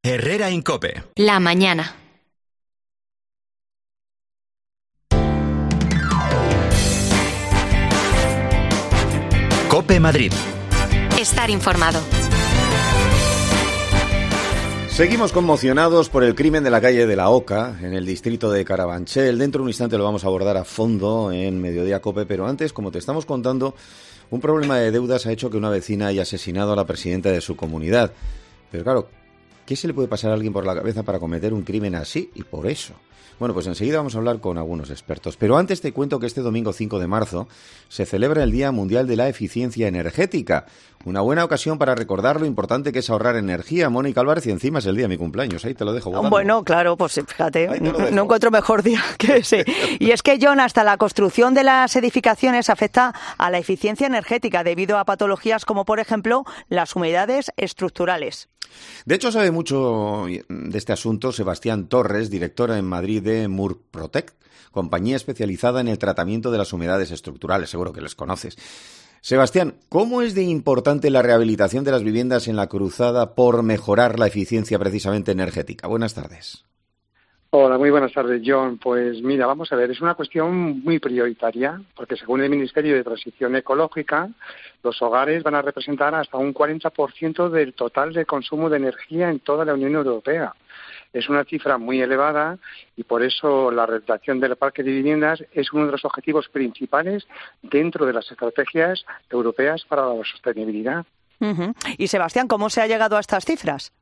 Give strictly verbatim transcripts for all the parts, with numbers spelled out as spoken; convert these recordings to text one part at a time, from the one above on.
Herrera en COPE. La mañana. COPE Madrid. Estar informado. Seguimos conmocionados por el crimen de la calle de la Oca, en el distrito de Carabanchel. Dentro de un instante lo vamos a abordar a fondo en Mediodía COPE, pero antes, como te estamos contando, un problema de deudas ha hecho que una vecina haya asesinado a la presidenta de su comunidad. Pero claro, ¿qué se le puede pasar a alguien por la cabeza para cometer un crimen así y por eso? Bueno, pues enseguida vamos a hablar con algunos expertos. Pero antes te cuento que este domingo cinco de marzo se celebra el Día Mundial de la Eficiencia Energética. Una buena ocasión para recordar lo importante que es ahorrar energía. Mónica Álvarez, y encima es el día de mi cumpleaños. Ahí te lo dejo volando. Bueno, claro, pues fíjate, no, no encuentro mejor día que ese. Y es que, John, hasta la construcción de las edificaciones afecta a la eficiencia energética debido a patologías como, por ejemplo, las humedades estructurales. De hecho, sabe mucho de este asunto Sebastián Torres, director en Madrid de Murprotec, compañía especializada en el tratamiento de las humedades estructurales. Seguro que les conoces. Sebastián, ¿cómo es de importante la rehabilitación de las viviendas en la cruzada por mejorar la eficiencia precisamente energética? Buenas tardes. Hola, muy buenas tardes, John. Pues mira, vamos a ver, es una cuestión muy prioritaria, porque según el Ministerio de Transición Ecológica, los hogares van a representar hasta un cuarenta por ciento del total de consumo de energía en toda la Unión Europea. Es una cifra muy elevada y por eso la rehabilitación del parque de viviendas es uno de los objetivos principales dentro de las estrategias europeas para la sostenibilidad. Uh-huh. Y Sebastián, ¿cómo se ha llegado a estas cifras?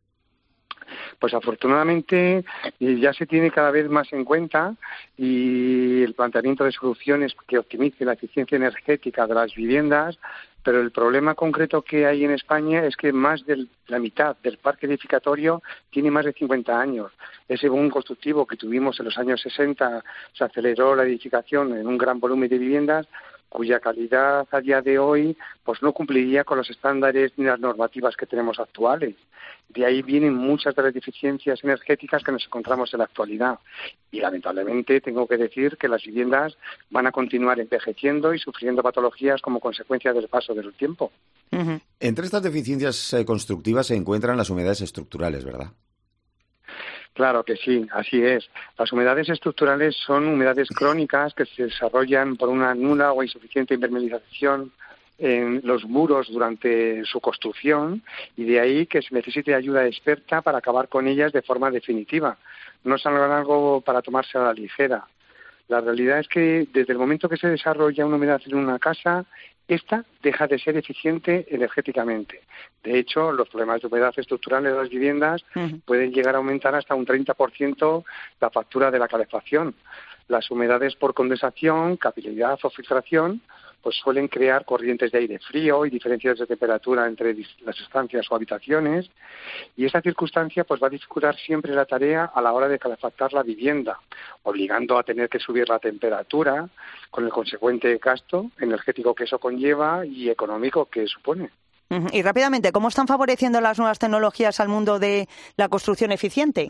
Pues afortunadamente ya se tiene cada vez más en cuenta y el planteamiento de soluciones que optimicen la eficiencia energética de las viviendas, pero el problema concreto que hay en España es que más de la mitad del parque edificatorio tiene más de cincuenta años. Ese boom constructivo que tuvimos en los años sesenta se aceleró la edificación en un gran volumen de viviendas cuya calidad a día de hoy pues no cumpliría con los estándares ni las normativas que tenemos actuales. De ahí vienen muchas de las deficiencias energéticas que nos encontramos en la actualidad. Y lamentablemente tengo que decir que las viviendas van a continuar envejeciendo y sufriendo patologías como consecuencia del paso del tiempo. Uh-huh. Entre estas deficiencias eh, constructivas se encuentran las humedades estructurales, ¿verdad? Claro que sí, así es. Las humedades estructurales son humedades crónicas que se desarrollan por una nula o insuficiente impermeabilización en los muros durante su construcción y de ahí que se necesite ayuda experta para acabar con ellas de forma definitiva. No es algo para tomarse a la ligera. La realidad es que desde el momento que se desarrolla una humedad en una casa, esta deja de ser eficiente energéticamente. De hecho, los problemas de humedad estructural de las viviendas uh-huh. pueden llegar a aumentar hasta un treinta por ciento la factura de la calefacción. Las humedades por condensación, capilaridad o filtración pues suelen crear corrientes de aire frío y diferencias de temperatura entre las estancias o habitaciones, y esa circunstancia pues va a dificultar siempre la tarea a la hora de calefactar la vivienda, obligando a tener que subir la temperatura, con el consecuente gasto energético que eso conlleva y económico que supone. Y rápidamente, ¿cómo están favoreciendo las nuevas tecnologías al mundo de la construcción eficiente?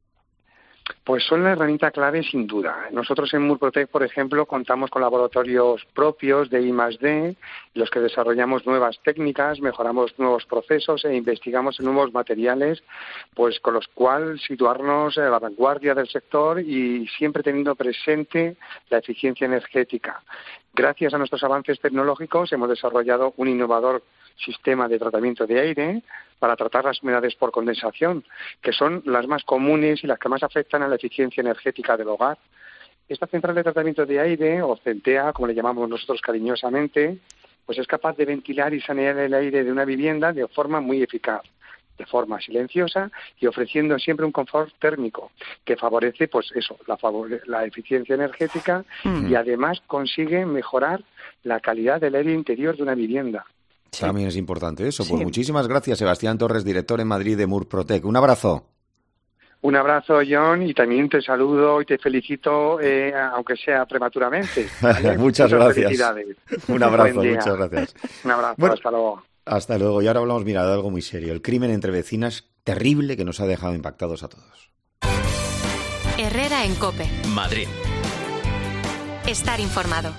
Pues son la herramienta clave sin duda. Nosotros en Murprotec, por ejemplo, contamos con laboratorios propios de I más D, los que desarrollamos nuevas técnicas, mejoramos nuevos procesos e investigamos en nuevos materiales, pues con los cuales situarnos a la vanguardia del sector y siempre teniendo presente la eficiencia energética. Gracias a nuestros avances tecnológicos hemos desarrollado un innovador sistema de tratamiento de aire para tratar las humedades por condensación, que son las más comunes y las que más afectan a la eficiencia energética del hogar. Esta central de tratamiento de aire, o CENTEA, como le llamamos nosotros cariñosamente, pues es capaz de ventilar y sanear el aire de una vivienda de forma muy eficaz, de forma silenciosa y ofreciendo siempre un confort térmico que favorece, pues eso, la, favore- la eficiencia energética mm. y además consigue mejorar la calidad del aire interior de una vivienda. Sí. También es importante eso. Pues sí. Muchísimas gracias, Sebastián Torres, director en Madrid de Murprotec. Un abrazo. Un abrazo, John, y también te saludo y te felicito, eh, aunque sea prematuramente. ¿Vale? Muchas, muchas gracias. Felicidades. Un abrazo, muchas gracias. Un abrazo, bueno, hasta luego. Hasta luego. Y ahora hablamos, mira, de algo muy serio. El crimen entre vecinas, terrible, que nos ha dejado impactados a todos. Herrera en COPE. Madrid. Estar informado.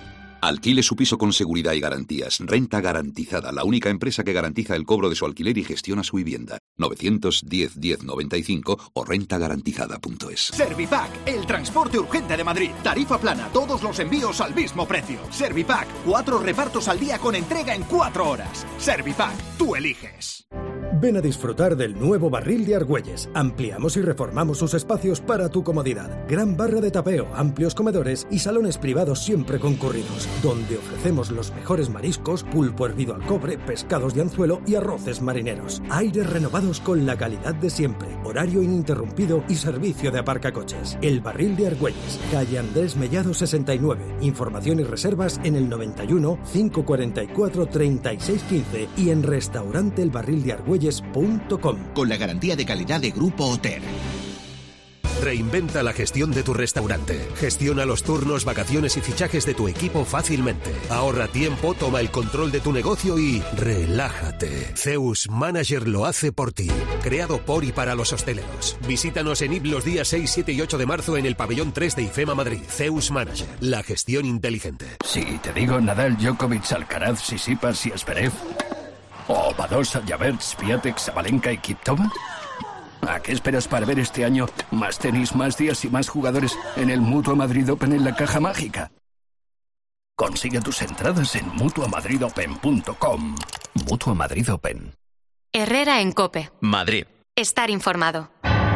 Alquile su piso con seguridad y garantías. Renta Garantizada, la única empresa que garantiza el cobro de su alquiler y gestiona su vivienda. novecientos diez diez noventa y cinco o renta garantizada punto es. Servipack, el transporte urgente de Madrid. Tarifa plana, todos los envíos al mismo precio. Servipack, cuatro repartos al día con entrega en cuatro horas. Servipack, tú eliges. Ven a disfrutar del nuevo Barril de Argüelles. Ampliamos y reformamos sus espacios para tu comodidad. Gran barra de tapeo, amplios comedores y salones privados siempre concurridos, donde ofrecemos los mejores mariscos, pulpo hervido al cobre, pescados de anzuelo y arroces marineros. Aires renovados con la calidad de siempre, horario ininterrumpido y servicio de aparcacoches. El Barril de Argüelles, calle Andrés Mellado sesenta y nueve. Información y reservas en el noventa y uno, cinco cuarenta y cuatro, treinta y seis quince y en restaurante el barril de argüelles punto com. Con la garantía de calidad de Grupo Oter. Reinventa la gestión de tu restaurante. Gestiona los turnos, vacaciones y fichajes de tu equipo fácilmente. Ahorra tiempo, toma el control de tu negocio y relájate. Zeus Manager lo hace por ti. Creado por y para los hosteleros. Visítanos en I B los días seis, siete y ocho de marzo en el pabellón tres de IFEMA Madrid. Zeus Manager, la gestión inteligente. Si te digo Nadal, Djokovic, Alcaraz, Tsitsipas y Zverev, o Badosa, Javert, Swiatek, Sabalenka y Kiptova, ¿a qué esperas para ver este año más tenis, más días y más jugadores en el Mutua Madrid Open en la caja mágica? Consigue tus entradas en mutua madrid open punto com. Mutua Madrid Open. Herrera en COPE. Madrid. Estar informado.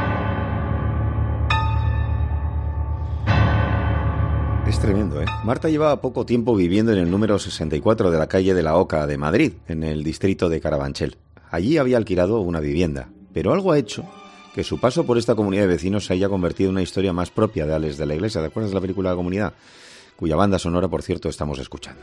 Es tremendo, ¿eh? Marta llevaba poco tiempo viviendo en el número sesenta y cuatro de la calle de la Oca de Madrid, en el distrito de Carabanchel. Allí había alquilado una vivienda, pero algo ha hecho que su paso por esta comunidad de vecinos se haya convertido en una historia más propia de Alex de la Iglesia. ¿Te acuerdas de la película La Comunidad? Cuya banda sonora, por cierto, estamos escuchando.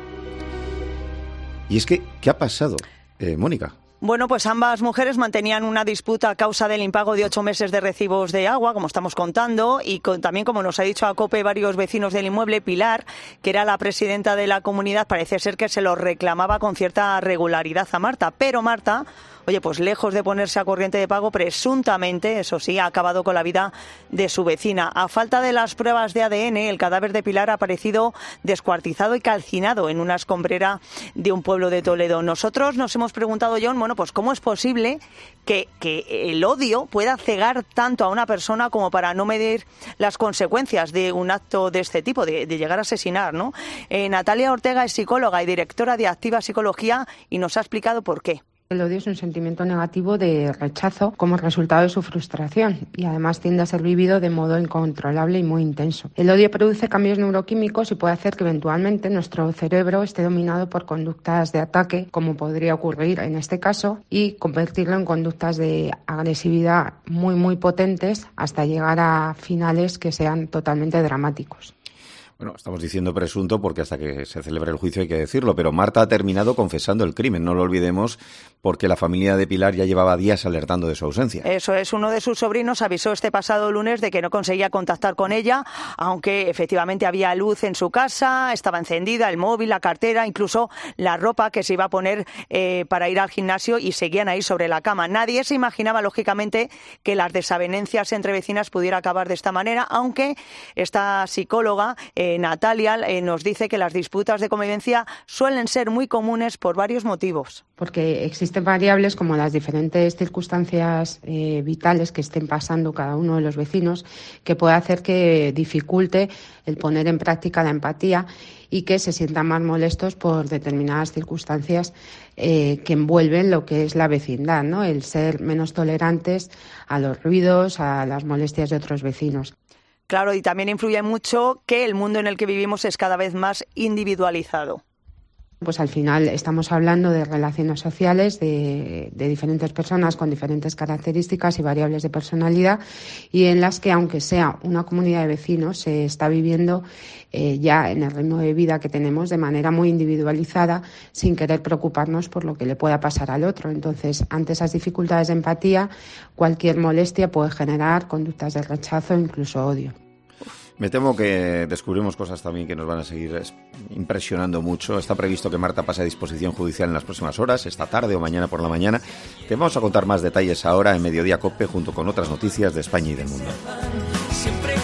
Y es que, ¿qué ha pasado, eh, Mónica? Bueno, pues ambas mujeres mantenían una disputa a causa del impago de ocho meses de recibos de agua, como estamos contando, y con, también, como nos ha dicho a COPE varios vecinos del inmueble, Pilar, que era la presidenta de la comunidad, parece ser que se lo reclamaba con cierta regularidad a Marta. Pero Marta, oye, pues lejos de ponerse a corriente de pago, presuntamente, eso sí, ha acabado con la vida de su vecina. A falta de las pruebas de A D N, el cadáver de Pilar ha aparecido descuartizado y calcinado en una escombrera de un pueblo de Toledo. Nosotros nos hemos preguntado, John, bueno, pues ¿cómo es posible que, que el odio pueda cegar tanto a una persona como para no medir las consecuencias de un acto de este tipo, de, de llegar a asesinar, ¿no? Eh, Natalia Ortega es psicóloga y directora de Activa Psicología y nos ha explicado por qué. El odio es un sentimiento negativo de rechazo como resultado de su frustración y además tiende a ser vivido de modo incontrolable y muy intenso. El odio produce cambios neuroquímicos y puede hacer que eventualmente nuestro cerebro esté dominado por conductas de ataque, como podría ocurrir en este caso, y convertirlo en conductas de agresividad muy muy potentes hasta llegar a finales que sean totalmente dramáticos. Bueno, estamos diciendo presunto porque hasta que se celebre el juicio hay que decirlo, pero Marta ha terminado confesando el crimen, no lo olvidemos, porque la familia de Pilar ya llevaba días alertando de su ausencia. Eso es, uno de sus sobrinos avisó este pasado lunes de que no conseguía contactar con ella, aunque efectivamente había luz en su casa, estaba encendida, el móvil, la cartera, incluso la ropa que se iba a poner eh, para ir al gimnasio y seguían ahí sobre la cama. Nadie se imaginaba, lógicamente, que las desavenencias entre vecinas pudiera acabar de esta manera, aunque esta psicóloga... Eh, Natalia eh, nos dice que las disputas de convivencia suelen ser muy comunes por varios motivos. Porque existen variables como las diferentes circunstancias eh, vitales que estén pasando cada uno de los vecinos, que puede hacer que dificulte el poner en práctica la empatía y que se sientan más molestos por determinadas circunstancias eh, que envuelven lo que es la vecindad, ¿no? El ser menos tolerantes a los ruidos, a las molestias de otros vecinos. Claro, y también influye mucho que el mundo en el que vivimos es cada vez más individualizado. Pues al final estamos hablando de relaciones sociales de, de diferentes personas con diferentes características y variables de personalidad y en las que, aunque sea una comunidad de vecinos, se está viviendo eh, ya en el ritmo de vida que tenemos de manera muy individualizada, sin querer preocuparnos por lo que le pueda pasar al otro. Entonces, ante esas dificultades de empatía, cualquier molestia puede generar conductas de rechazo e incluso odio. Me temo que descubrimos cosas también que nos van a seguir impresionando mucho. Está previsto que Marta pase a disposición judicial en las próximas horas, esta tarde o mañana por la mañana. Te vamos a contar más detalles ahora en Mediodía COPE junto con otras noticias de España y del mundo. Siempre